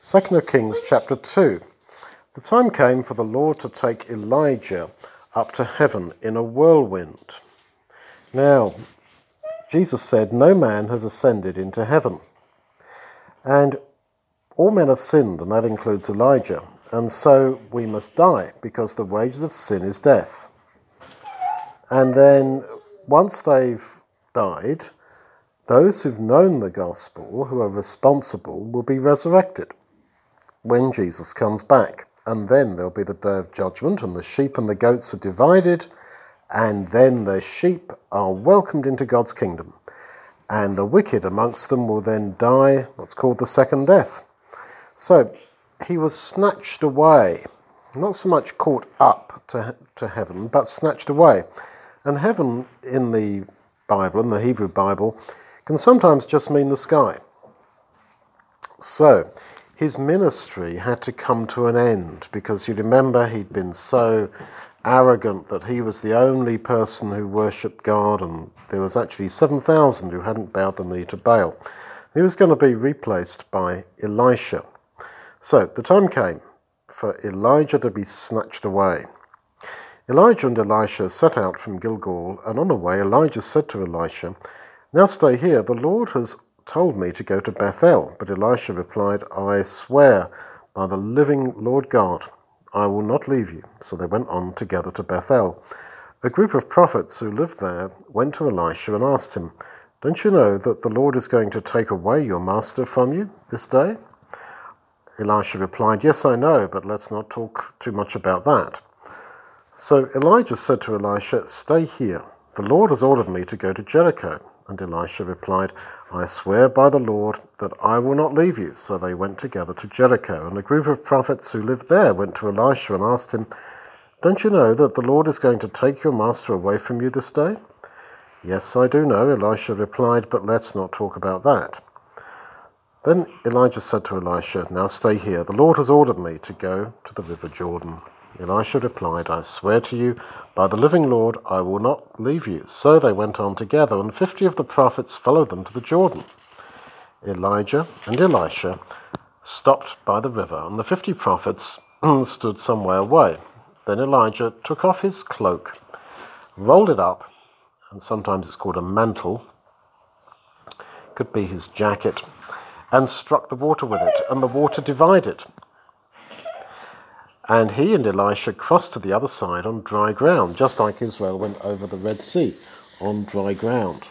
2 Kings chapter 2. The time came for the Lord to take Elijah up to heaven in a whirlwind. Now, Jesus said, no man has ascended into heaven. And all men have sinned, and that includes Elijah. And so we must die, because the wages of sin is death. And then, once they've died, those who've known the gospel, who are responsible, will be resurrected when Jesus comes back. And then there'll be the day of judgment, and the sheep and the goats are divided, and then the sheep are welcomed into God's kingdom. And the wicked amongst them will then die what's called the second death. So he was snatched away, not so much caught up to heaven, but snatched away. And heaven in the Bible, in the Hebrew Bible, can sometimes just mean the sky. So his ministry had to come to an end, because you remember he'd been so arrogant that he was the only person who worshipped God, and there was actually 7,000 who hadn't bowed the knee to Baal. He was going to be replaced by Elisha. So the time came for Elijah to be snatched away. Elijah and Elisha set out from Gilgal, and on the way Elijah said to Elisha, "Now stay here, the Lord has told me to go to Bethel." But Elisha replied, "I swear by the living Lord God, I will not leave you." So they went on together to Bethel. A group of prophets who lived there went to Elisha and asked him, "Don't you know that the Lord is going to take away your master from you this day?" Elisha replied, "Yes, I know, but let's not talk too much about that." So Elijah said to Elisha, "Stay here. The Lord has ordered me to go to Jericho." And Elisha replied, "I swear by the Lord that I will not leave you." So they went together to Jericho, and a group of prophets who lived there went to Elisha and asked him, "Don't you know that the Lord is going to take your master away from you this day?" "Yes, I do know," Elisha replied, "but let's not talk about that." Then Elijah said to Elisha, "Now stay here. The Lord has ordered me to go to the river Jordan." Elisha replied, "I swear to you, by the living Lord, I will not leave you." So they went on together, and 50 of the prophets followed them to the Jordan. Elijah and Elisha stopped by the river, and the 50 prophets stood some way away. Then Elijah took off his cloak, rolled it up, and sometimes it's called a mantle, could be his jacket, and struck the water with it, and the water divided. And he and Elisha crossed to the other side on dry ground, just like Israel went over the Red Sea on dry ground.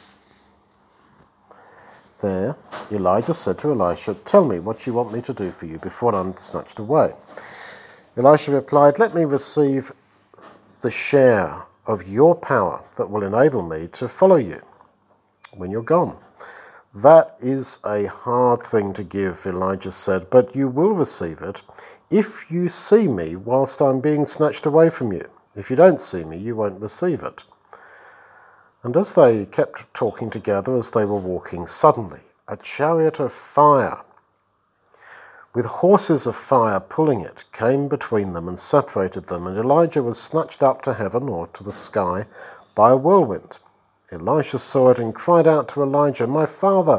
There, Elijah said to Elisha, "Tell me what you want me to do for you before I'm snatched away." Elisha replied, "Let me receive the share of your power that will enable me to follow you when you're gone." "That is a hard thing to give," Elijah said, "but you will receive it if you see me whilst I'm being snatched away from you. If you don't see me, you won't receive it." And as they kept talking together as they were walking, suddenly a chariot of fire with horses of fire pulling it came between them and separated them, and Elijah was snatched up to heaven, or to the sky, by a whirlwind. Elisha saw it and cried out to Elijah, my father,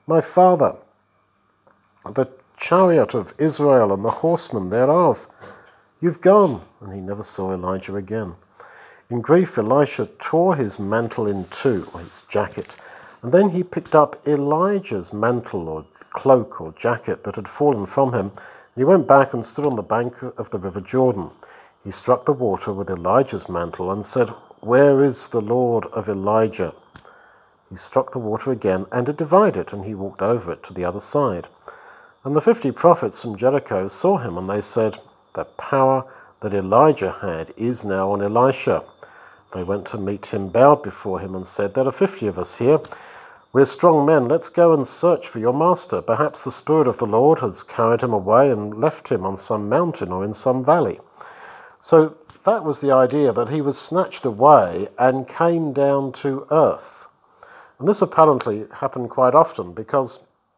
the chariot of Israel and the horsemen thereof. You've gone." And he never saw Elijah again. In grief, Elisha tore his mantle in two, or his jacket, and then he picked up Elijah's mantle or cloak or jacket that had fallen from him, and he went back and stood on the bank of the river Jordan. He struck the water with Elijah's mantle and said, "Where is the Lord of Elijah?" He struck the water again, and it divided, and he walked over it to the other side. And the 50 prophets from Jericho saw him, and they said, "The power that Elijah had is now on Elisha." They went to meet him, bowed before him, and said, "There are 50 of us here. We're strong men. Let's go and search for your master. Perhaps the Spirit of the Lord has carried him away and left him on some mountain or in some valley." So that was the idea, that he was snatched away and came down to earth. And this apparently happened quite often, because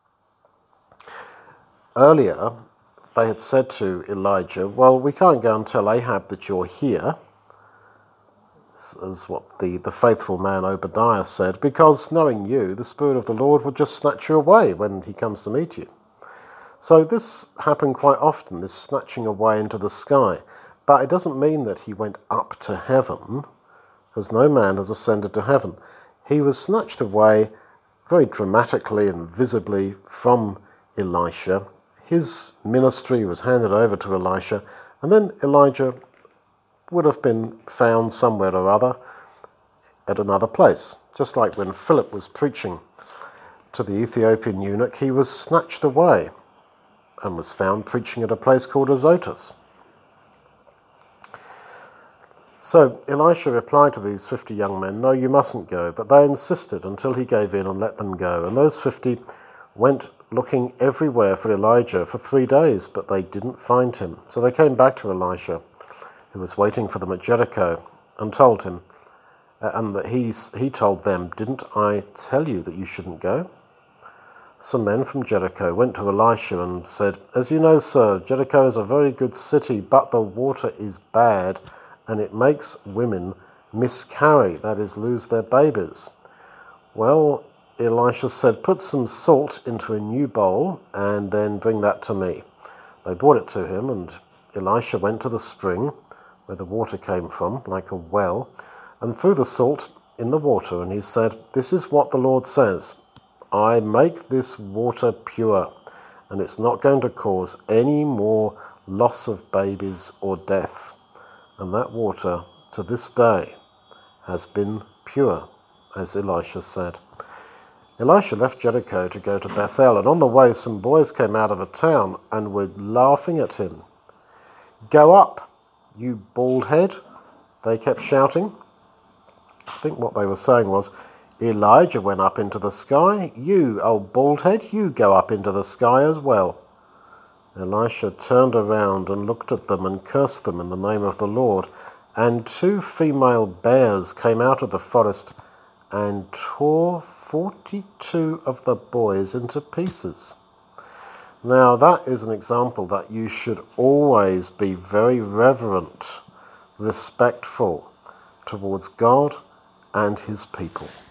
earlier they had said to Elijah, "Well, we can't go and tell Ahab that you're here." This is what the faithful man Obadiah said, "because knowing you, the Spirit of the Lord will just snatch you away when he comes to meet you." So this happened quite often, this snatching away into the sky. But it doesn't mean that he went up to heaven, because no man has ascended to heaven. He was snatched away very dramatically and visibly from Elisha. His ministry was handed over to Elisha, and then Elijah would have been found somewhere or other at another place. Just like when Philip was preaching to the Ethiopian eunuch, he was snatched away and was found preaching at a place called Azotus. So Elisha replied to these 50 young men, "No, you mustn't go." But they insisted until he gave in and let them go. And those 50 went looking everywhere for Elijah for 3 days, but they didn't find him. So they came back to Elisha, who was waiting for them at Jericho, and told him, and that he told them, "Didn't I tell you that you shouldn't go?" Some men from Jericho went to Elisha and said, "As you know, sir, Jericho is a very good city, but the water is bad, and it makes women miscarry, that is, lose their babies." Well, Elisha said, "Put some salt into a new bowl and then bring that to me." They brought it to him, and Elisha went to the spring where the water came from, like a well, and threw the salt in the water, and he said, "This is what the Lord says. I make this water pure, and it's not going to cause any more loss of babies or death." And that water, to this day, has been pure, as Elisha said. Elisha left Jericho to go to Bethel, and on the way some boys came out of a town and were laughing at him. "Go up, you bald head," they kept shouting. I think what they were saying was, "Elijah went up into the sky. You, old bald head, you go up into the sky as well." Elisha turned around and looked at them and cursed them in the name of the Lord. And 2 female bears came out of the forest and tore 42 of the boys into pieces. Now that is an example that you should always be very reverent, respectful towards God and his people.